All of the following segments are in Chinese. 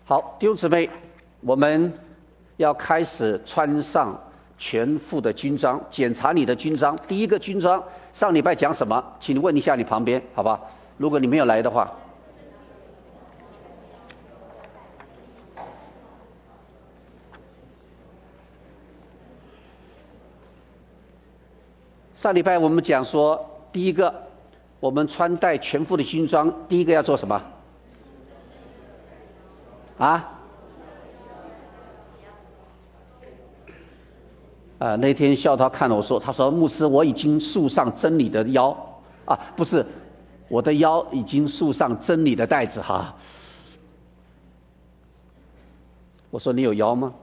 好，弟兄姊妹，我们要开始穿上全副的军装，检查你的军装。第一个军装，上礼拜讲什么？请你问一下你旁边，好吧？如果你没有来的话，上礼拜我们讲说，第一个，我们穿戴全副的军装，第一个要做什么？那天孝涛看了我说，他说牧师，我已经束上真理的腰不是，我的腰已经束上真理的带子哈。我说你有腰吗？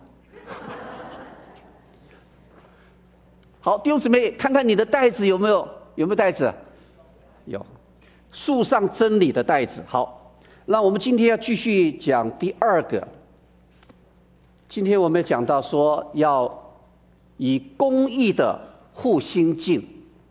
好，弟兄姊妹，看看你的带子有没有带子？有，束上真理的带子。好，那我们今天要继续讲第二个。今天我们讲到说要以公义的护心镜。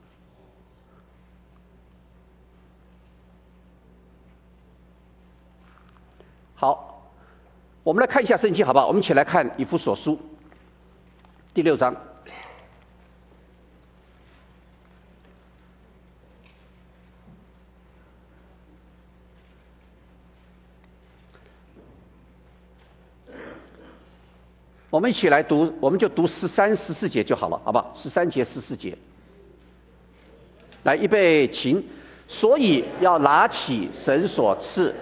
好，我们来看一下圣经好不好？我们一起来看以弗所书第6章。我们一起来读，我们就读13、14节就好了，好不好？13节、14节。来，预备，请。所以要拿起神所赐。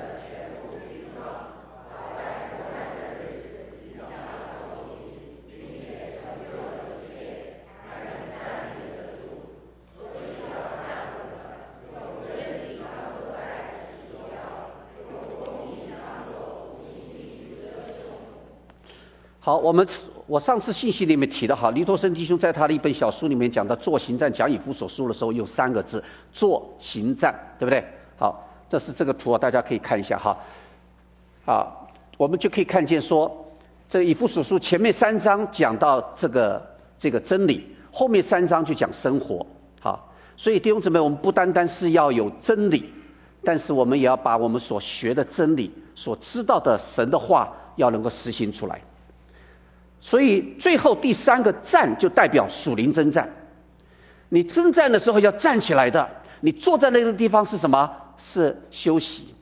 好，我上次信息里面提的哈，黎托生弟兄在他的一本小书里面讲到做行战讲以弗所书的时候用3个字，做行战，对不对？好，这是这个图大家可以看一下哈。我们就可以看见说，这以弗所书前面3章讲到这个真理，后面3章就讲生活。好，所以弟兄姊妹，我们不单单是要有真理，但是我们也要把我们所学的真理、所知道的神的话，要能够实行出来。所以最后第3个战就代表属灵征战。你征战的时候要站起来的，你坐在那个地方是什么？是休息。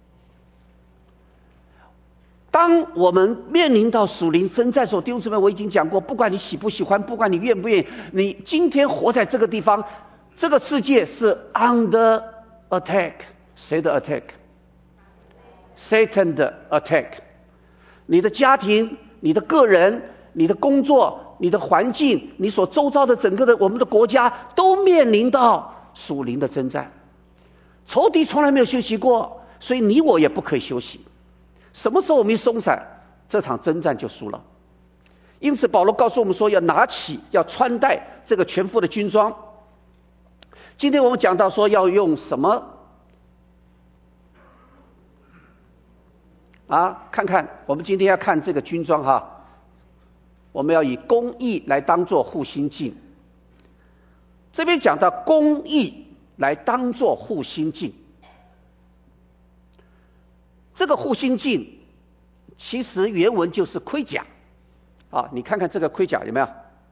当我们面临到属灵征战的时候，弟兄姊妹，我已经讲过，不管你喜不喜欢，不管你愿不愿意，你今天活在这个地方，这个世界是 under attack。 谁的 attack？ Satan 的 attack。 你的家庭，你的个人，你的工作，你的环境，你所周遭的整个的我们的国家都面临到属灵的征战。仇敌从来没有休息过，所以你我也不可以休息。什么时候我们一松散，这场征战就输了。因此保罗告诉我们说，要拿起，要穿戴这个全副的军装。今天我们讲到说要用什么看看，我们今天要看这个军装哈，我们要以公义来当作护心镜。这边讲到公义来当作护心镜，这个护心镜其实原文就是盔甲你看看这个盔甲有没有？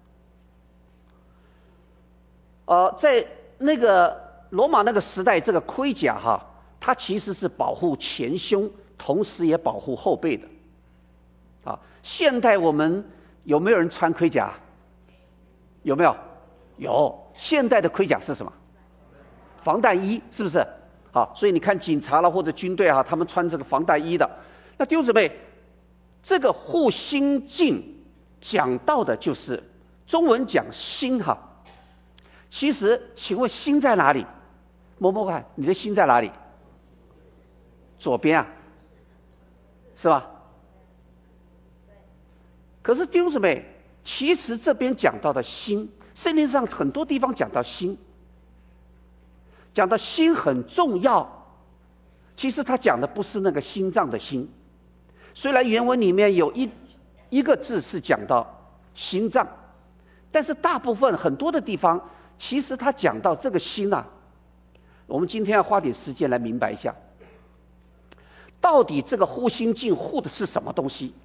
在那个罗马那个时代，这个盔甲它其实是保护前胸，同时也保护后背的。现代我们有没有人穿盔甲？有没有？有。现代的盔甲是什么？防弹衣，是不是？所以你看警察啦或者军队他们穿这个防弹衣的。那弟兄姊妹，这个护心镜讲到的就是中文讲心其实请问心在哪里？摸摸看，你的心在哪里？左边是吧？可是弟兄姊妹，其实这边讲到的心，圣经上很多地方讲到心，讲到心很重要。其实他讲的不是那个心脏的心，虽然原文里面有一个字是讲到心脏，但是大部分很多的地方，其实他讲到这个心我们今天要花点时间来明白一下。 到底这个护心镜护的是什么东西？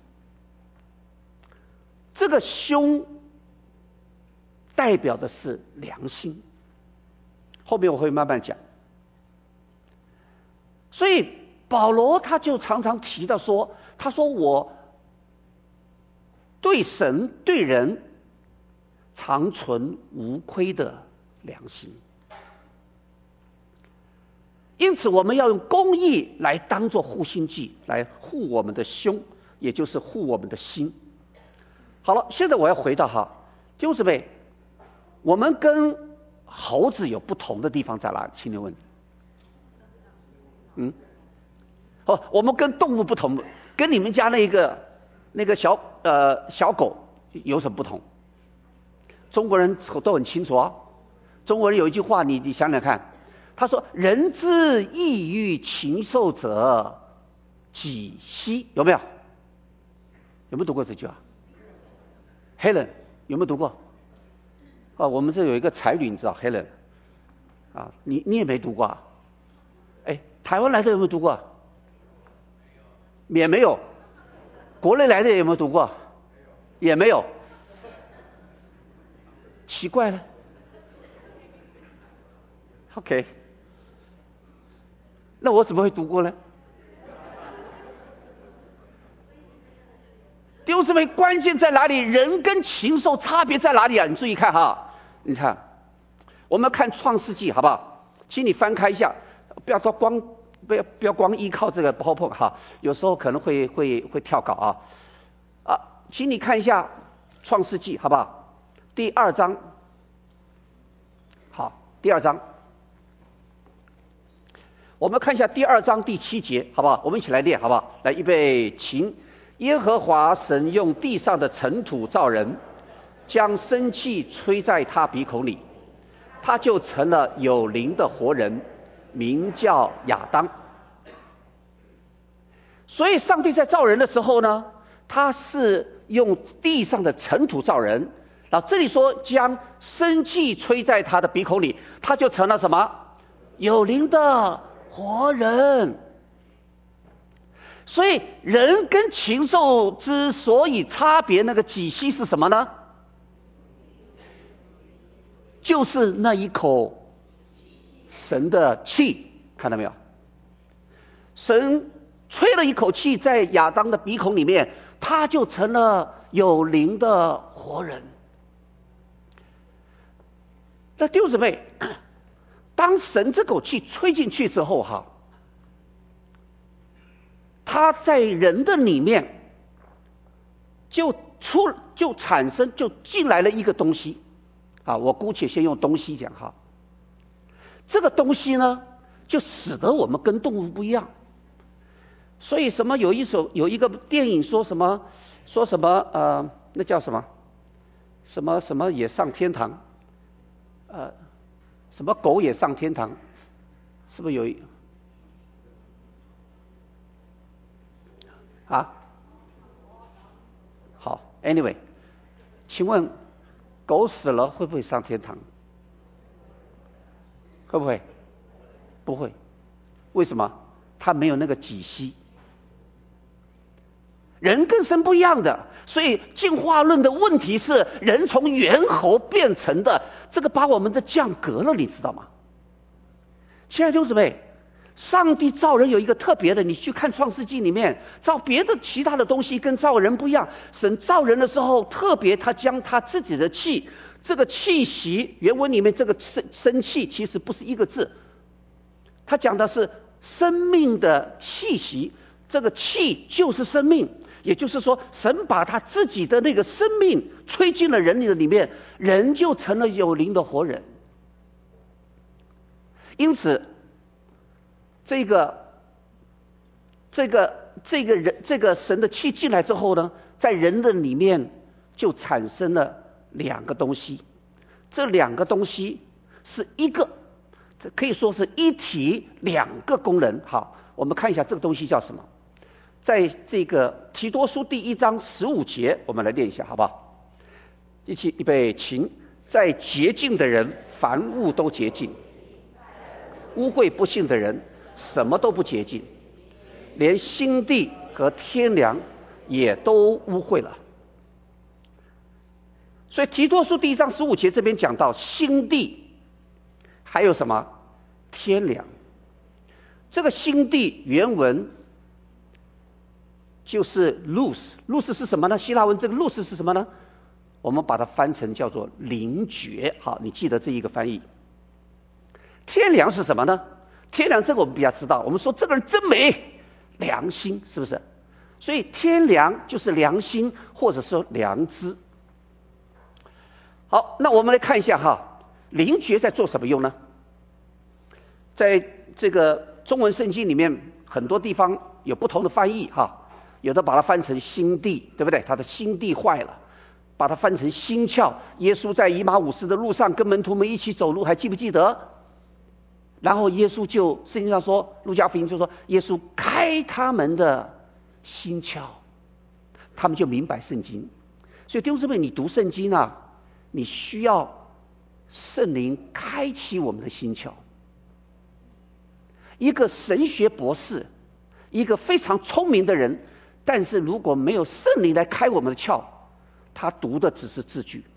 这个胸代表的是良心，后面我会慢慢讲。所以保罗他就常常提到说，他说我对神对人常存无亏的良心，因此我们要用公义来当作护心剂，来护我们的胸，也就是护我们的心。好了，现在我要回到弟兄姊妹，我们跟猴子有不同的地方在哪里？请你问。我们跟动物不同，跟你们家那个小狗有什么不同？中国人都很清楚啊。中国人有一句话，你想想看，他说：“人之异于禽兽者，几希？”有没有？有没有读过这句话？Helen 有没有读过？我们这有一个才女，你知道 Helen 你也没读过啊？台湾来的有没有读过？也没有。国内来的有没有读过？也没有。奇怪了。OK， 那我怎么会读过呢？弟兄姊妹，关键在哪里？人跟禽兽差别在哪里啊？你注意看你看，我们看创世纪好不好？请你翻开一下，不要光依靠这个 PowerPoint 有时候可能会跳稿请你看一下创世纪好不好？第2章，第2章，我们看一下第2章第7节好不好？我们一起来念好不好？来，预备，请。耶和华神用地上的尘土造人，将生气吹在他鼻孔里，他就成了有灵的活人，名叫亚当。所以上帝在造人的时候呢，他是用地上的尘土造人，然后这里说将生气吹在他的鼻孔里，他就成了什么？有灵的活人。所以人跟禽兽之所以差别，那个几希是什么呢？就是那一口神的气，看到没有？神吹了一口气在亚当的鼻孔里面，他就成了有灵的活人。那弟兄姊妹，当神这口气吹进去之后他在人的里面就产生就进来了一个东西我姑且先用东西讲这个东西呢就使得我们跟动物不一样。所以什么有一个电影说什么那叫什么也上天堂什么狗也上天堂，是不是有好 anyway， 请问狗死了会不会上天堂？会不会？不会。为什么？它没有那个几希。人跟神不一样的，所以进化论的问题是人从猿猴变成的，这个把我们的降格了，你知道吗？亲爱的弟兄姊妹，上帝造人有一个特别的，你去看创世纪里面，造别的其他的东西跟造人不一样。神造人的时候，特别他将他自己的气，这个气息，原文里面这个生气其实不是一个字，他讲的是生命的气息，这个气就是生命。也就是说，神把他自己的那个生命吹进了人里面，人就成了有灵的活人。因此这个神的气进来之后呢，在人的里面就产生了两个东西，这两个东西是一个，可以说是一体两个功能。好，我们看一下这个东西叫什么。在这个提多书第1章15节，我们来念一下好不好？一起预备，请。在洁净的人凡物都洁净，污秽不信的人什么都不洁净， 连心地和天良也都污秽了。所以提多书第1章15节这边讲到心地，还有什么天良。这个心地原文就是 lus 是什么呢？希腊文这个 lus 是什么呢？我们把它翻成叫做灵觉。好，你记得这一个翻译。天良是什么呢？天良这个我们比较知道，我们说这个人真美，良心，是不是？所以天良就是良心，或者说良知。好，那我们来看一下哈，灵觉在做什么用呢？在这个中文圣经里面很多地方有不同的翻译哈，有的把它翻成心地，对不对？他的心地坏了，把它翻成心窍。耶稣在以马忤斯的路上跟门徒们一起走路，还记不记得？然后耶稣就圣经上说，路加福音就说耶稣开他们的心窍，他们就明白圣经。所以弟兄姊妹，你读圣经啊，你需要圣灵开启我们的心窍。一个神学博士，一个非常聪明的人，但是如果没有圣灵来开我们的窍，他读的只是字句。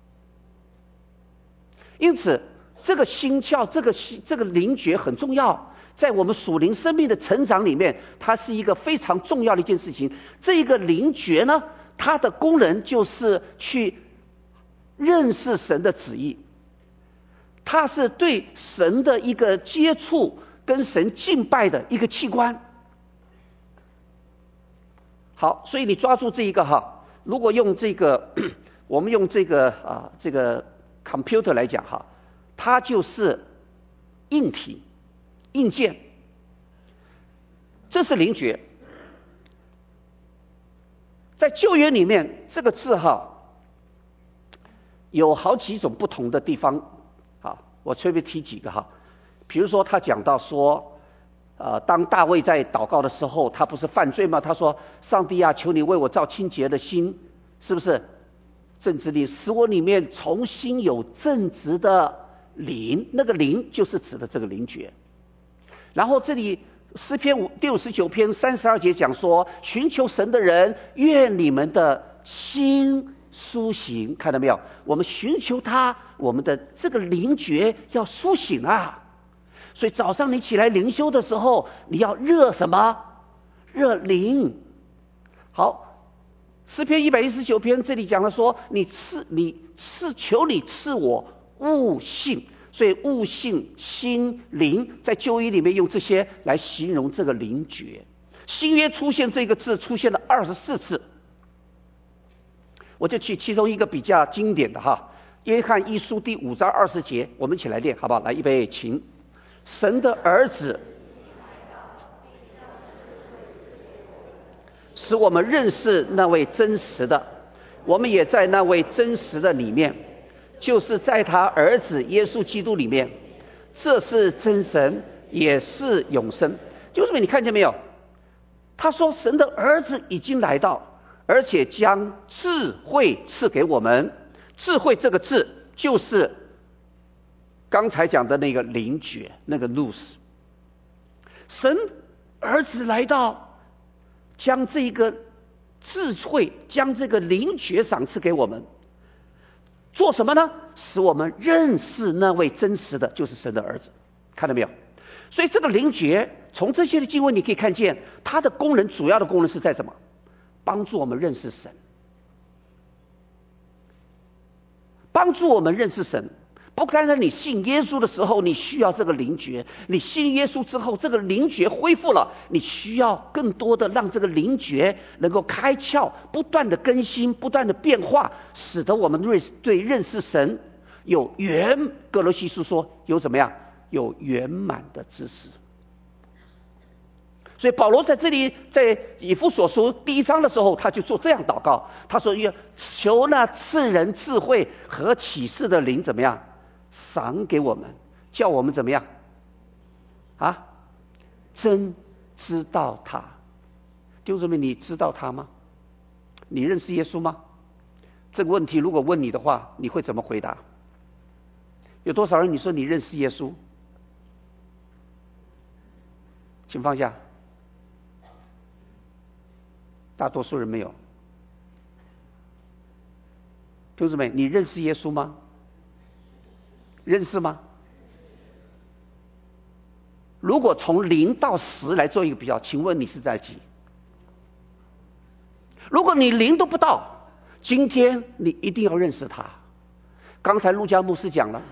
因此这个心窍，这个灵觉很重要，在我们属灵生命的成长里面，它是一个非常重要的一件事情。这一个灵觉呢，它的功能就是去认识神的旨意，它是对神的一个接触，跟神敬拜的一个器官。好，所以你抓住这一个哈，如果用这个我们用这个computer 来讲哈，它就是硬体硬件，这是灵觉。在旧约里面这个字哈有好几种不同的地方啊，我随便提几个哈。比如说他讲到说当大卫在祷告的时候，他不是犯罪吗？他说上帝啊，求你为我造清洁的心，是不是正直灵，使我里面重新有正直的灵，那个灵就是指的这个灵觉。然后这里诗篇第59篇32节讲说，寻求神的人，愿你们的心苏醒。看到没有？我们寻求他，我们的这个灵觉要苏醒啊。所以早上你起来灵修的时候，你要热什么？热灵。好，诗篇119篇这里讲了说，求你赐我悟性。所以悟性、心、灵，在旧约里面用这些来形容这个灵觉。新约出现这个字出现了24次，我就取其中一个比较经典的哈，约翰一书第5章20节，我们一起来念好不好？来，预备，请。神的儿子使我们认识那位真实的，我们也在那位真实的里面，就是在他儿子耶稣基督里面，这是真神，也是永生。就是你看见没有？他说神的儿子已经来到，而且将智慧赐给我们。智慧这个字就是刚才讲的那个灵觉，那个 lus。 神儿子来到，将这个智慧，将这个灵觉赏赐给我们，做什么呢？使我们认识那位真实的，就是神的儿子。看到没有？所以这个灵觉，从这些的经文你可以看见，它的功能，主要的功能是在什么？帮助我们认识神，帮助我们认识神。不单单你信耶稣的时候你需要这个灵觉，你信耶稣之后这个灵觉恢复了，你需要更多的让这个灵觉能够开窍，不断的更新，不断的变化，使得我们对认识神有歌罗西书说有怎么样？有圆满的知识。所以保罗在这里在以弗所书第1章的时候，他就做这样祷告，他说要求那赐人智慧和启示的灵怎么样？赏给我们，叫我们怎么样啊？真知道他。弟兄姊妹，你知道他吗？你认识耶稣吗？这个问题如果问你的话，你会怎么回答？有多少人你说你认识耶稣？请放下。 大多数人没有。弟兄姊妹，你认识耶稣吗？认识吗？如果从0到10来做一个比较，请问你是在几？如果你0都不到，今天你一定要认识他。刚才陆家牧师讲了，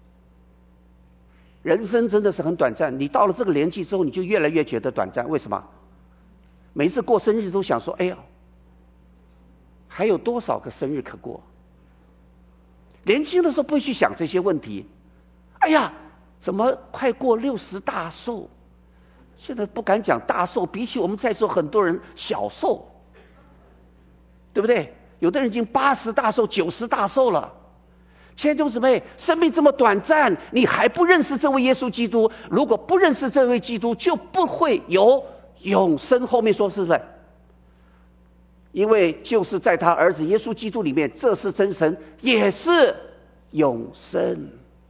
人生真的是很短暂，你到了这个年纪之后，你就越来越觉得短暂。为什么？每次过生日都想说，哎呀，还有多少个生日可过？年轻的时候不会去想这些问题。哎呀，怎么快过60大寿？现在不敢讲大寿，比起我们在座很多人小寿，对不对？有的人已经80大寿、90大寿了。亲爱的弟兄姊妹，生命这么短暂，你还不认识这位耶稣基督？如果不认识这位基督，就不会有永生。后面说是不是？因为就是在他儿子耶稣基督里面，这是真神，也是永生。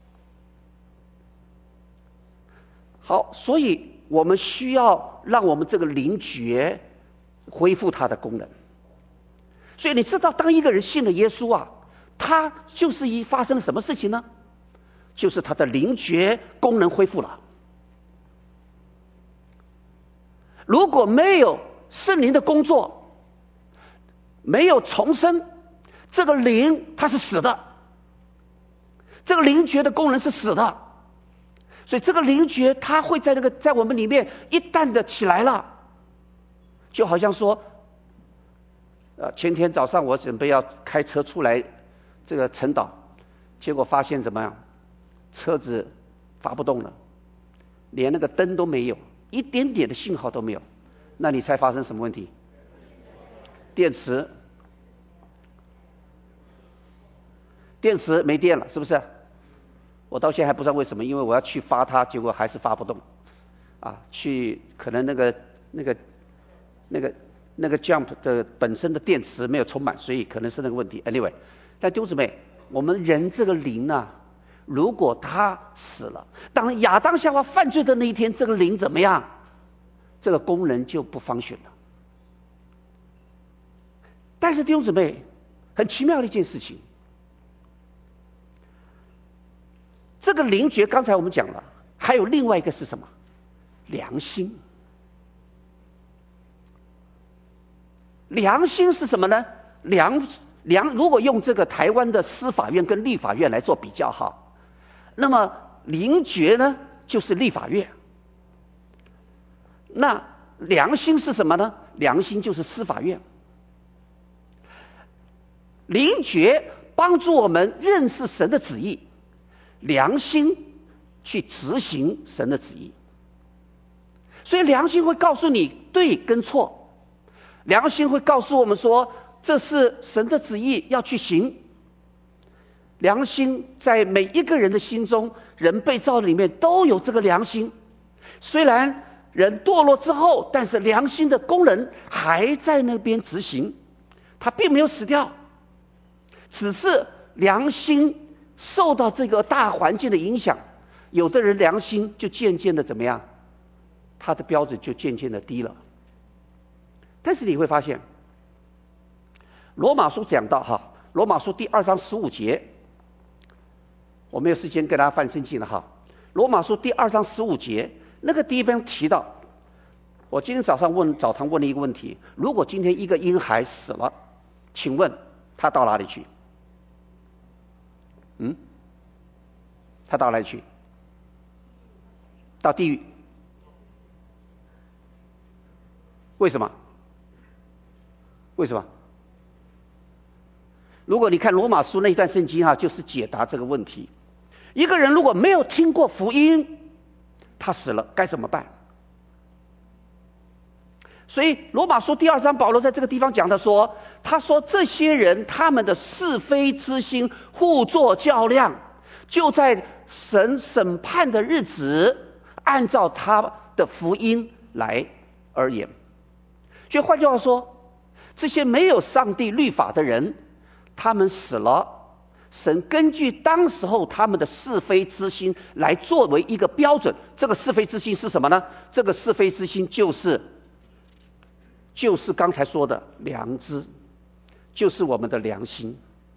好，所以我们需要让我们这个灵觉恢复它的功能。所以你知道，当一个人信了耶稣啊，他就是发生了什么事情呢？就是他的灵觉功能恢复了。如果没有圣灵的工作，没有重生，这个灵它是死的，这个灵觉的功能是死的。所以这个灵觉它会在我们里面一旦的起来了，就好像说前天早上我准备要开车出来这个陈岛，结果发现怎么样？车子发不动了，连那个灯都没有，一点点的信号都没有。那你猜发生什么问题？电池没电了，是不是？我到现在还不知道为什么，因为我要去发它，结果还是发不动。去可能那个 Jump 的本身的电池没有充满，所以可能是那个问题。Anyway， 但弟兄姊妹，我们人这个灵啊，如果他死了，当亚当夏娃犯罪的那一天，这个灵怎么样？这个功能就不function了。但是弟兄姊妹，很奇妙的一件事情，这个灵觉刚才我们讲了，还有另外一个是什么？良心。良心是什么呢？如果用这个台湾的司法院跟立法院来做比较哈，那么灵觉呢就是立法院，那良心是什么呢？良心就是司法院。灵觉帮助我们认识神的旨意，良心去执行神的旨意。所以良心会告诉你对跟错，良心会告诉我们说这是神的旨意要去行。良心在每一个人的心中，人被造里面都有这个良心。虽然人堕落之后，但是良心的功能还在那边执行，它并没有死掉，只是良心受到这个大环境的影响，有的人良心就渐渐的怎么样，他的标准就渐渐的低了。但是你会发现罗马书讲到罗马书第2章15节，我没有时间跟大家翻圣经了罗马书第2章15节那个地方提到，我今天早堂问了一个问题，如果今天一个婴孩死了，请问他到哪里去？他到哪里去？到地狱。为什么？如果你看罗马书那一段圣经就是解答这个问题。一个人如果没有听过福音，他死了该怎么办？所以罗马书第2章保罗在这个地方讲的说，他说这些人他们的是非之心互作较量，就在神审判的日子按照他的福音来而言。所以换句话说，这些没有上帝律法的人，他们死了，神根据当时候他们的是非之心来作为一个标准。这个是非之心是什么呢？这个是非之心就是就是刚才说的良知，就是我们的良心。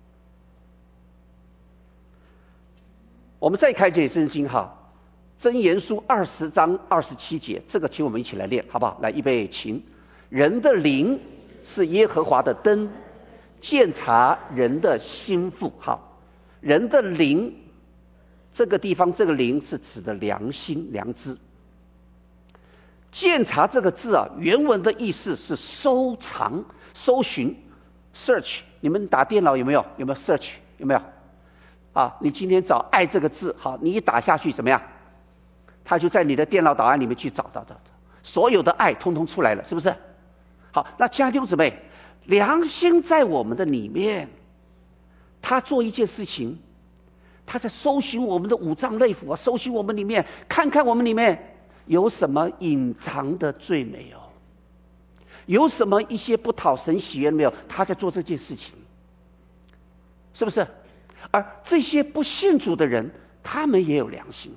我们再看这圣经哈，箴言书20章27节，这个请我们一起来练，好不好？来，预备，请。人的灵是耶和华的灯，鉴察人的心腹。好，人的灵，这个地方这个灵是指的良心、良知。鉴察这个字啊，原文的意思是收藏、搜寻 ，search。你们打电脑有没有 search？ 有没有？啊，你今天找爱这个字，好，你一打下去怎么样？它就在你的电脑档案里面去找，所有的爱通通出来了，是不是？好，那亲爱的弟兄姊妹，良心在我们的里面，他做一件事情，他在搜寻我们的五脏内腑啊，搜寻我们里面，看看我们里面有什么隐藏的罪没有，有什么一些不讨神喜悦没有，他在做这件事情，是不是？而这些不信主的人，他们也有良心。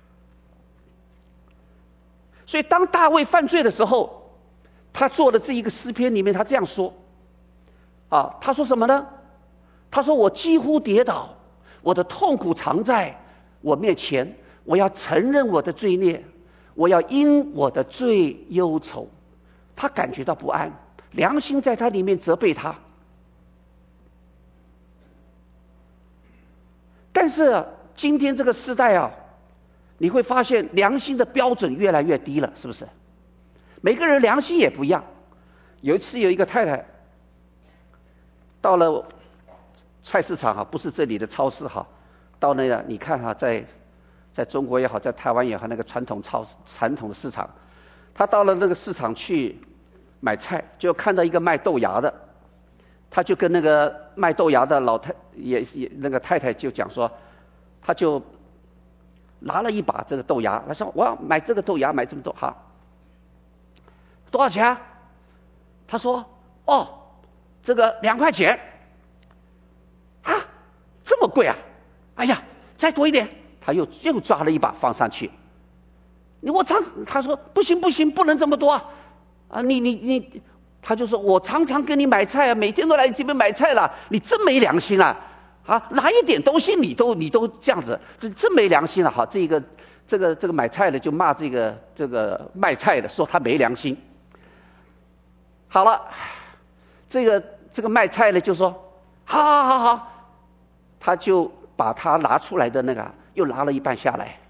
所以当大卫犯罪的时候，他做的这一个诗篇里面，他这样说啊，他说什么呢？他说我几乎跌倒，我的痛苦常在我面前，我要承认我的罪孽，我要因我的罪忧愁。他感觉到不安，良心在他里面责备他。但是今天这个时代啊，你会发现良心的标准越来越低了，是不是？每个人良心也不一样。有一次有一个太太到了菜市场哈，不是这里的超市哈，到那个你看哈，在中国也好，在台湾也好，那个传统的市场，她到了那个市场去买菜，就看到一个卖豆芽的，她就跟那个卖豆芽的也那个太太就讲说，她就拿了一把这个豆芽，她说我要买这个豆芽，买这么多哈，多少钱啊？他说哦，这个2块钱啊，这么贵啊！哎呀，再多一点，他又抓了一把放上去。他说不行，不能这么多啊！你，他就说我常常跟你买菜啊，每天都来这边买菜了，你真没良心啊！啊，拿一点东西你都这样子，真没良心了。好，这个买菜的就骂这个卖菜的，说他没良心。好了，这个卖菜的就说好，他就把他拿出来的那个又拿了一半下来，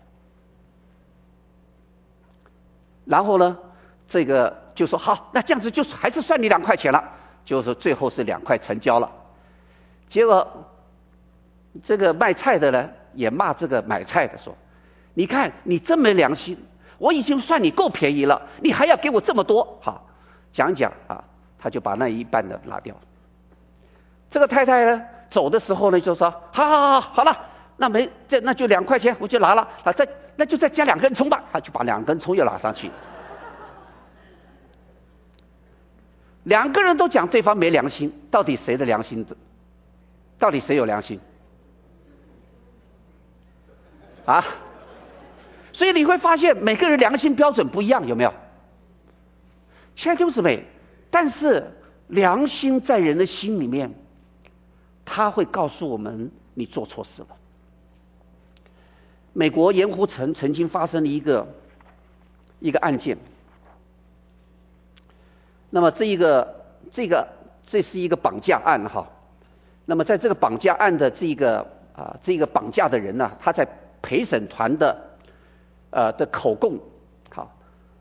然后呢，这个就说好，那这样子就还是算你2块钱了，就是最后是2块成交了。结果这个卖菜的呢也骂这个买菜的说，你看你真没良心，我已经算你够便宜了，你还要给我这么多。好，讲啊，他就把那一半的拿掉。这个太太呢走的时候呢就说好了，那就2块钱我就拿了啊，那就再加2根葱吧，他就把2根葱又拿上去。2个人都讲对方没良心，到底谁的良心？到底谁有良心？啊？所以你会发现每个人良心标准不一样，有没有？亲爱的弟兄姊妹，但是良心在人的心里面，他会告诉我们你做错事了。美国盐湖城曾经发生了一个案件，那么这是一个绑架案哈。那么在这个绑架案的这个绑架的人呢，他在陪审团的口供，好，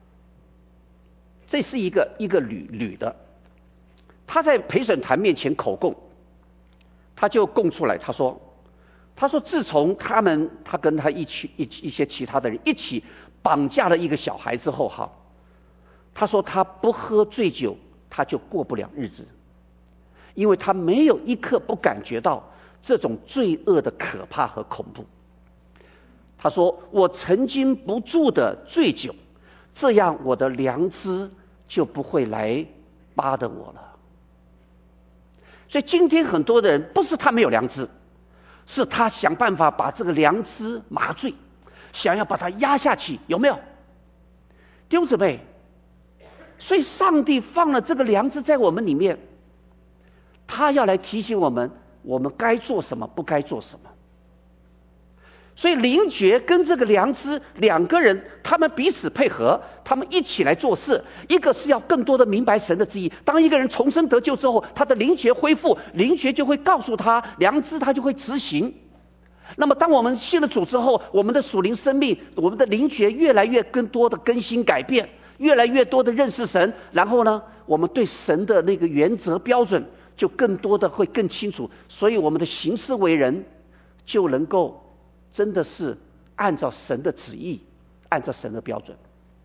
这是一个女的，她在陪审团面前口供，她就供出来，她说自从他跟他一些其他的人一起绑架了一个小孩之后哈，她说她不喝醉酒她就过不了日子，因为她没有一刻不感觉到这种罪恶的可怕和恐怖。她说我曾经不住的醉酒，这样我的良知就不会来巴得我了。所以今天很多的人不是他没有良知，是他想办法把这个良知麻醉，想要把它压下去，有没有？弟兄姊妹， 所以上帝放了这个良知在我们里面，他要来提醒我们，我们该做什么，不该做什么。所以灵觉跟这个良知两个人，他们彼此配合，他们一起来做事。一个是要更多的明白神的旨意。当一个人重生得救之后，他的灵觉恢复，灵觉就会告诉他，良知他就会执行。那么当我们信了主之后，我们的属灵生命，我们的灵觉越来越更多的更新改变，越来越多的认识神，然后呢，我们对神的那个原则标准就更多的会更清楚，所以我们的行事为人就能够真的是按照神的旨意，按照神的标准。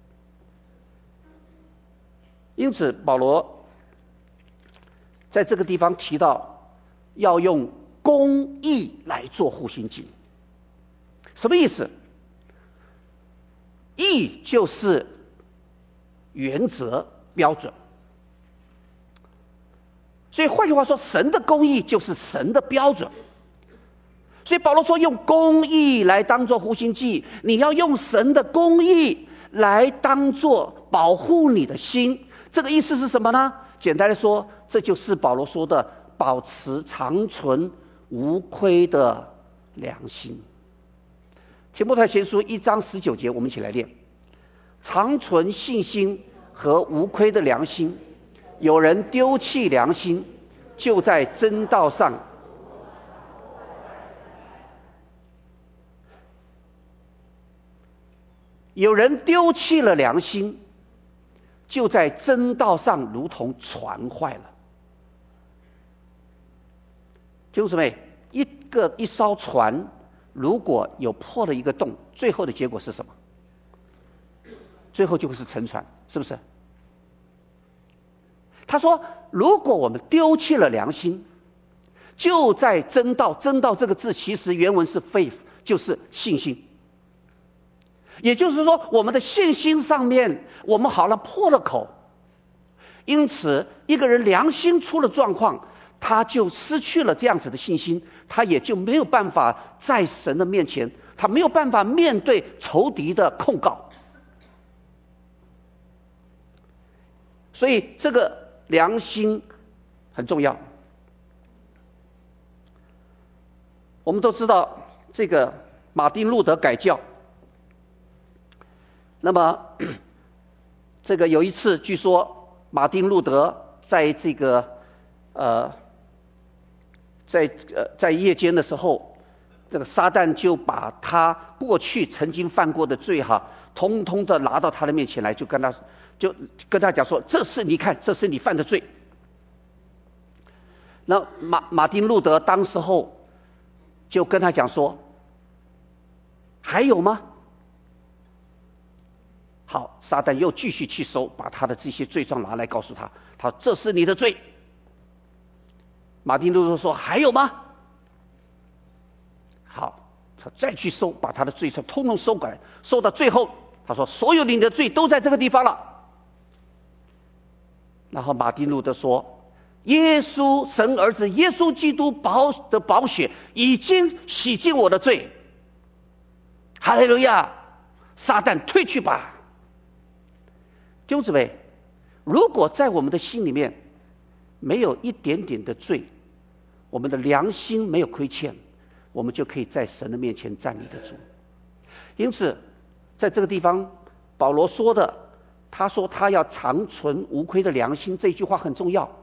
因此保罗在这个地方提到要用公义来做护心镜。什么意思？义就是原则标准，所以换句话说，神的公义就是神的标准。所以保罗说用公义来当作护心镜，你要用神的公义来当作保护你的心。这个意思是什么呢？简单的说，这就是保罗说的保持长存无亏的良心。提摩太前书1章19节，我们一起来念：长存信心和无亏的良心，有人丢弃良心，就在真道上有人丢弃了良心，就在真道上如同船坏了。弟兄姊妹，一艘船如果有破了一个洞，最后的结果是什么？最后就会是沉船，是不是？他说如果我们丢弃了良心，就在真道，真道这个字其实原文是 faith， 就是信心。也就是说，我们的信心上面我们好像破了口，因此一个人良心出了状况，他就失去了这样子的信心，他也就没有办法在神的面前，他没有办法面对仇敌的控告。所以这个良心很重要。我们都知道这个马丁路德改教，那么这个有一次据说马丁路德在这个在夜间的时候，这个撒旦就把他过去曾经犯过的罪通通的拿到他的面前来，就跟他讲说，这是你看，这是你犯的罪。那马丁路德当时候就跟他讲说，还有吗？好，撒旦又继续去搜，把他的这些罪状拿来告诉他，他说这是你的罪。马丁路德说还有吗？好，他再去搜，把他的罪状通通搜过来，搜到最后他说所有你的罪都在这个地方了。然后马丁路德说，耶稣神儿子耶稣基督的宝血已经洗净我的罪，哈利路亚，撒旦退去吧。弟兄姊妹，如果在我们的心里面没有一点点的罪，我们的良心没有亏欠，我们就可以在神的面前站立得住。因此在这个地方保罗说的，他说他要长存无亏的良心，这句话很重要。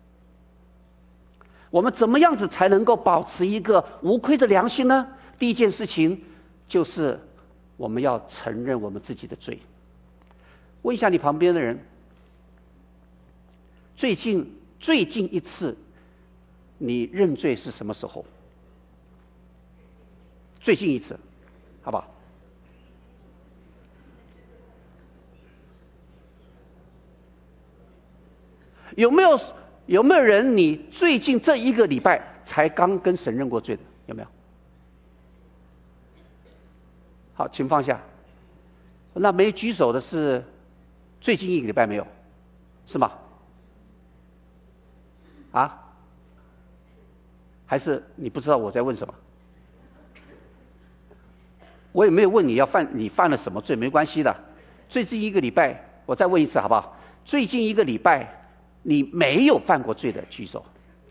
我们怎么样子才能够保持一个无亏的良心呢？第一件事情就是我们要承认我们自己的罪。问一下你旁边的人，最近一次你认罪是什么时候？最近一次，好不好？有没有人你最近这一个礼拜才刚跟神认过罪的？有没有？好，请放下。那没举手的是最近一个礼拜没有，是吗？啊？还是你不知道我在问什么？我也没有问你犯了什么罪，没关系的。最近一个礼拜，我再问一次好不好？ 最近1个礼拜你没有犯过罪的举手。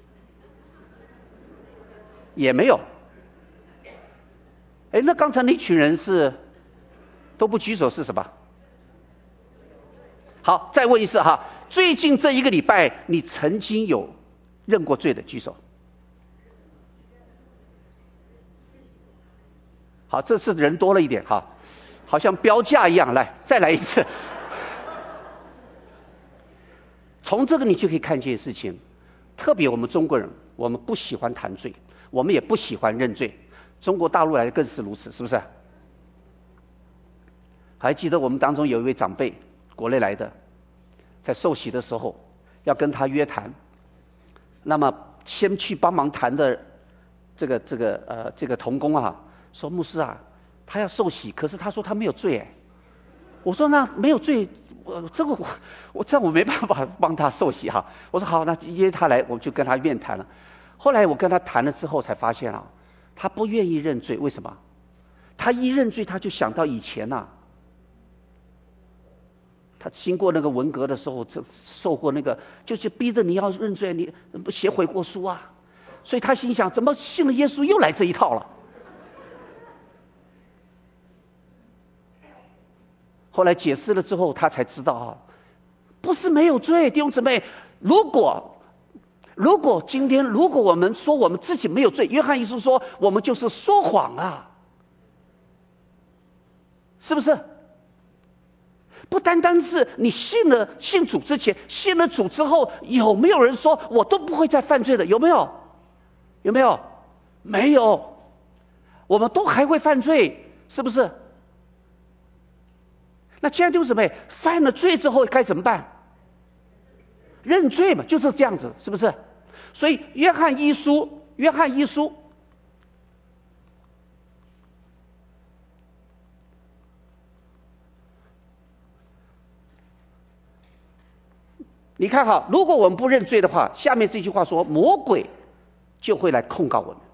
也没有。那刚才那群人是都不举手是什么？好，再问一次哈，最近这1个礼拜你曾经有认过罪的举手。好，这次人多了一点哈，好像标价一样，来再来一次。从这个你就可以看见事情，特别我们中国人，我们不喜欢谈罪，我们也不喜欢认罪，中国大陆来的更是如此，是不是？还记得我们当中有一位长辈，国内来的，在受洗的时候要跟他约谈，那么先去帮忙谈的这个同工啊，说牧师啊，他要受洗，可是他说他没有罪我说那没有罪，这样我没办法帮他受洗哈。我说好，那约他来，我就跟他面谈了。后来我跟他谈了之后才发现他不愿意认罪，为什么？他一认罪他就想到以前他经过那个文革的时候，受过那个，就是逼着你要认罪，你写悔过书啊，所以他心想，怎么信了耶稣又来这一套了？后来解释了之后，他才知道不是没有罪，弟兄姊妹，如果今天我们说我们自己没有罪，约翰一书说我们就是说谎是不是？不单单是你信主之前，信了主之后，有没有人说我都不会再犯罪的？有没有？有没有？没有，我们都还会犯罪，是不是？那既然弟兄姊妹犯了罪之后该怎么办？认罪嘛，就是这样子，是不是？所以约翰一书，你看如果我们不认罪的话，下面这句话说魔鬼就会来控告我们。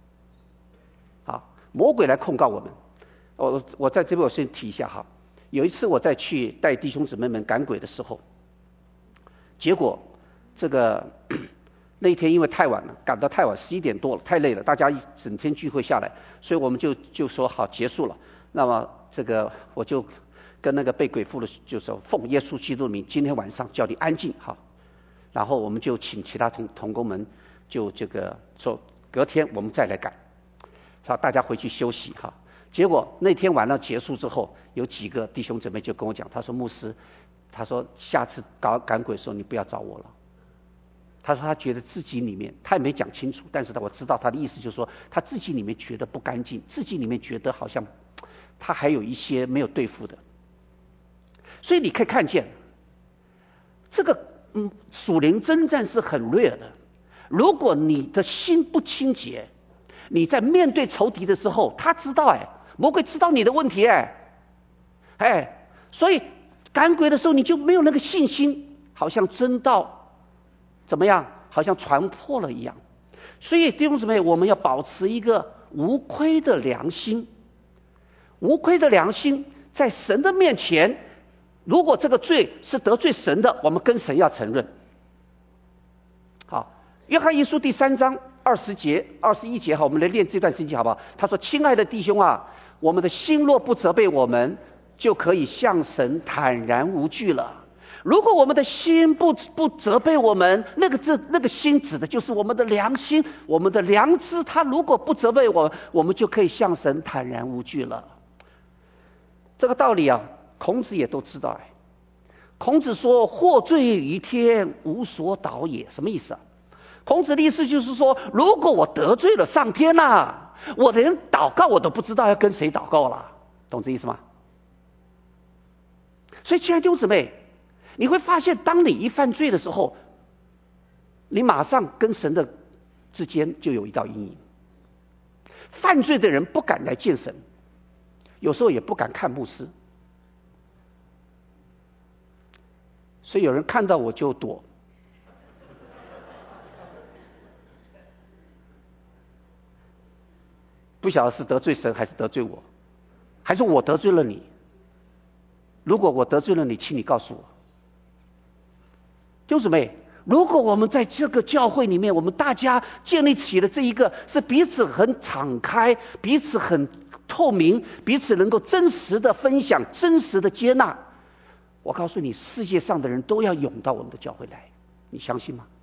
魔鬼来控告我们。我在这边我先提一下有一次我在去带弟兄姊妹们赶鬼的时候，结果那天因为太晚了，赶到太晚，11点多了，太累了，大家一整天聚会下来，所以我们就说好结束了。那么我就跟那个被鬼附的就说奉耶稣基督的名，今天晚上叫你安静然后我们就请其他同工们就说隔天我们再来赶，大家回去休息结果那天晚上结束之后，有几个弟兄姊妹就跟我讲，他说牧师，他说下次赶鬼的时候你不要找我了。他说他觉得自己里面，他也没讲清楚，但是我知道他的意思就是说他自己里面觉得不干净，自己里面觉得好像他还有一些没有对付的。所以你可以看见这个属灵征战是很劣的。如果你的心不清洁，你在面对仇敌的时候，他知道魔鬼知道你的问题所以赶鬼的时候你就没有那个信心，好像真到怎么样，好像传破了一样。所以弟兄姊妹，我们要保持一个无亏的良心，无亏的良心在神的面前，如果这个罪是得罪神的，我们跟神要承认。好，约翰一书第3章20节、21节我们来念这段圣经好不好？他说：亲爱的弟兄我们的心若不责备我们，就可以向神坦然无惧了。如果我们的心不责备我们，那个心指的就是我们的良心，我们的良知，他如果不责备我们就可以向神坦然无惧了。这个道理孔子也都知道孔子说获罪于天，无所祷也，什么意思孔子的意思就是说，如果我得罪了上天我连祷告我都不知道要跟谁祷告了，懂这意思吗？所以亲爱的弟兄姊妹，你会发现当你一犯罪的时候，你马上跟神的之间就有一道阴影。犯罪的人不敢来见神，有时候也不敢看牧师，所以有人看到我就躲。不晓得是得罪神还是得罪我，还是我得罪了你。如果我得罪了你，请你告诉我。 弟兄姊妹，如果我们在这个教会里面，我们大家建立起了这一个是彼此很敞开，彼此很透明，彼此能够真实的分享，真实的接纳，我告诉你，世界上的人都要涌到我们的教会来，你相信吗？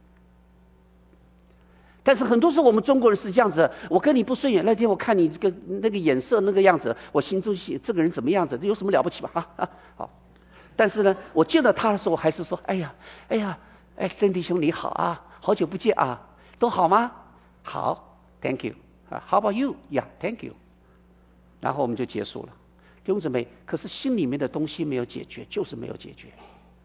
但是很多时候我们中国人是这样子，我跟你不顺眼，那天我看你这个那个眼色那个样子，我心中想这个人怎么样子，有什么了不起吧？好。但是呢，我见到他的时候还是说，哎呀，跟弟兄你好啊，好久不见啊，都好吗？好 ，Thank you 啊 ，How about you？ 呀 ，Thank you。然后我们就结束了，弟兄姊妹，可是心里面的东西没有解决，就是没有解决。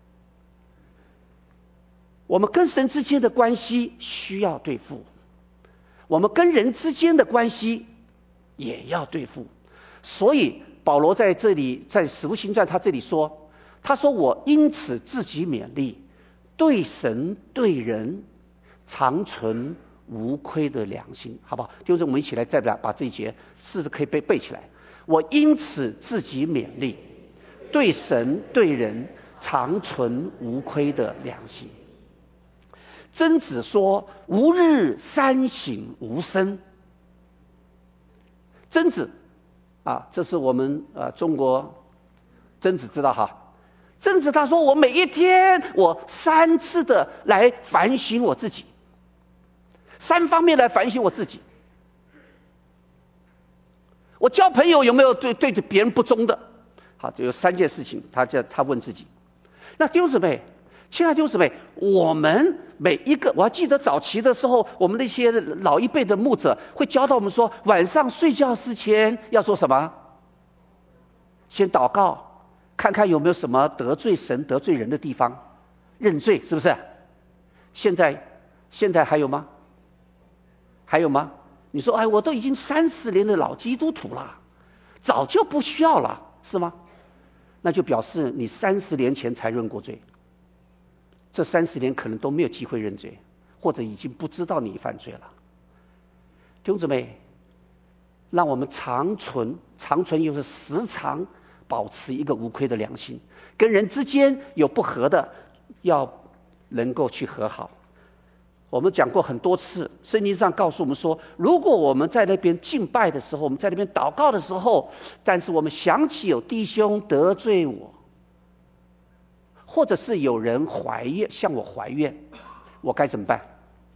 我们跟神之间的关系需要对付，我们跟人之间的关系也要对付。所以保罗在这里，在使徒行传他这里说，他说我因此自己勉励，对神对人常存无亏的良心，好不好？就是我们一起来再把这一节试着可以背起来。我因此自己勉励，对神对人常存无亏的良心。曾子说吾日三省吾身。曾子啊，这是我们中国曾子知道哈。曾子他说我每一天我3次的来反省我自己，3方面来反省我自己。我交朋友有没有对别人不忠的？好，就有3件事情，他问自己。那弟兄姊妹，亲爱的弟兄姊妹，我们每一个，我还记得早期的时候，我们那些老一辈的牧者会教导我们说，晚上睡觉之前要做什么？先祷告，看看有没有什么得罪神得罪人的地方，认罪，是不是？现在还有吗？还有吗？你说我都已经30年的老基督徒了，早就不需要了，是吗？那就表示你30年前才认过罪，这30年可能都没有机会认罪，或者已经不知道你犯罪了。弟兄姊妹，让我们长存又是时常保持一个无亏的良心，跟人之间有不和的，要能够去和好。我们讲过很多次，圣经上告诉我们说，如果我们在那边敬拜的时候，我们在那边祷告的时候，但是我们想起有弟兄得罪我，或者是有人向我怀怨，我该怎么办？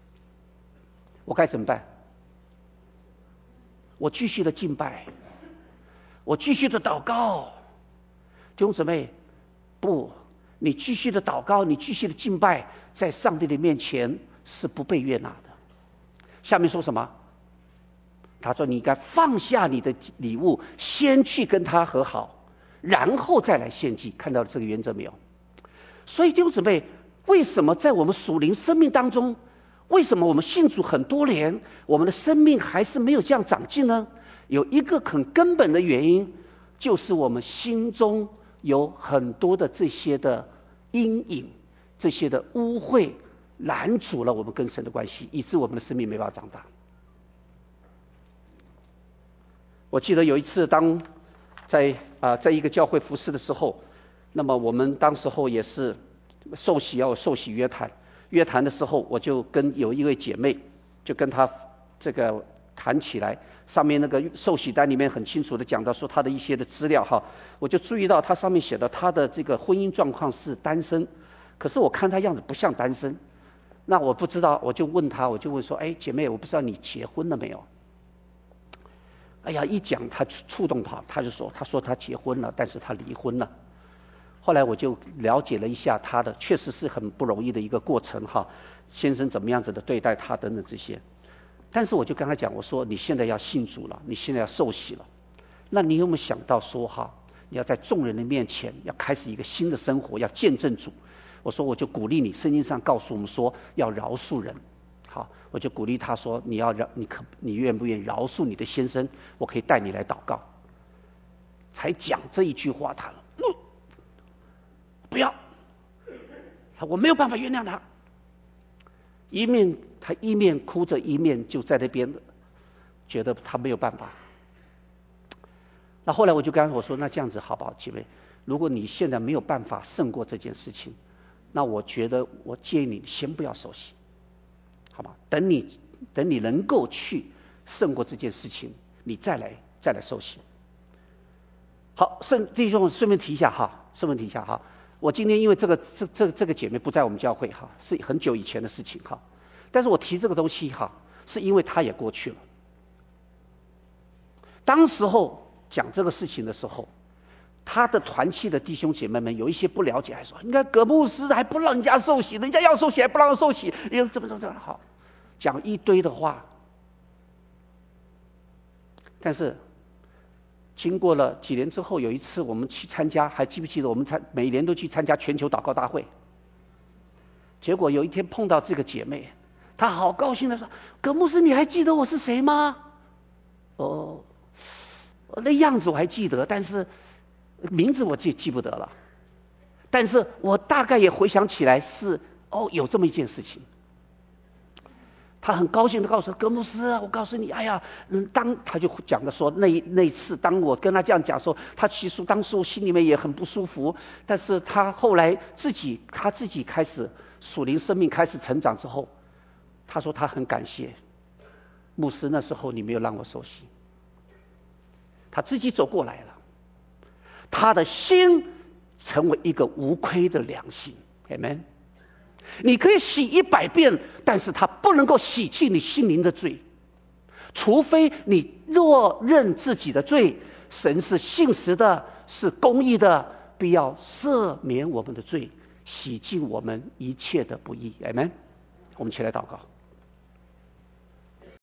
我继续的敬拜，我继续的祷告。弟兄姊妹，不，你继续的祷告，你继续的敬拜，在上帝的面前是不被悦纳的。下面说什么？他说你该放下你的礼物，先去跟他和好，然后再来献祭。看到这个原则没有？所以弟兄姊妹，为什么在我们属灵生命当中，为什么我们信主很多年，我们的生命还是没有这样长进呢？有一个很根本的原因，就是我们心中有很多的这些的阴影，这些的污秽拦阻了我们跟神的关系，以致我们的生命没办法长大。我记得有一次当在一个教会服侍的时候，那么我们当时候也是受洗约谈的时候，我就跟有一位姐妹就跟她这个谈起来，上面那个受洗单里面很清楚的讲到说她的一些的资料哈，我就注意到她上面写的她的这个婚姻状况是单身，可是我看她样子不像单身，那我不知道，我就问说，姐妹，我不知道你结婚了没有？哎呀，一讲他触动他，他说他结婚了，但是他离婚了。后来我就了解了一下他的，确实是很不容易的一个过程哈，先生怎么样子的对待他等等这些。但是我就跟他讲，我说你现在要信主了，你现在要受洗了，那你有没有想到说哈，你要在众人的面前要开始一个新的生活，要见证主。我说我就鼓励你，圣经上告诉我们说要饶恕人。好，我就鼓励他说，你愿不愿意饶恕你的先生？我可以带你来祷告。才讲这一句话，他不要，我没有办法原谅他。他一面哭着，一面就在那边觉得他没有办法。那后来我就跟我说，那这样子好不好，姐妹？如果你现在没有办法胜过这件事情， 那我觉得我建议你先不要受洗，好吧？等你能够去胜过这件事情，你再来受洗。好，弟兄顺便提一下哈，我今天因为这个姐妹不在我们教会哈，是很久以前的事情哈，但是我提这个东西哈，是因为她也过去了。当时候讲这个事情的时候，他的团契的弟兄姐妹们有一些不了解，还说应该葛牧师还不让人家受洗，人家要受洗还不让人受洗，怎么好，讲一堆的话。但是经过了几年之后，有一次我们去参加，还记不记得我们每年都去参加全球祷告大会？结果有一天碰到这个姐妹，她好高兴的说：“葛牧师，你还记得我是谁吗？”哦，那样子我还记得，但是名字我记不得了。但是我大概也回想起来是有这么一件事情。他很高兴的告诉葛牧师，我告诉你，哎呀，他就讲的说那次当我跟他这样讲说，他其实当时我心里面也很不舒服，但是他后来他自己开始属灵生命开始成长之后，他说他很感谢牧师那时候你没有让我受洗，他自己走过来了，他的心成为一个无亏的良心。 Amen。你可以洗100遍，但是它不能够洗去你心灵的罪，除非你若认自己的罪，神是信实的，是公义的，必要赦免我们的罪，洗净我们一切的不义。Amen。我们起来祷告。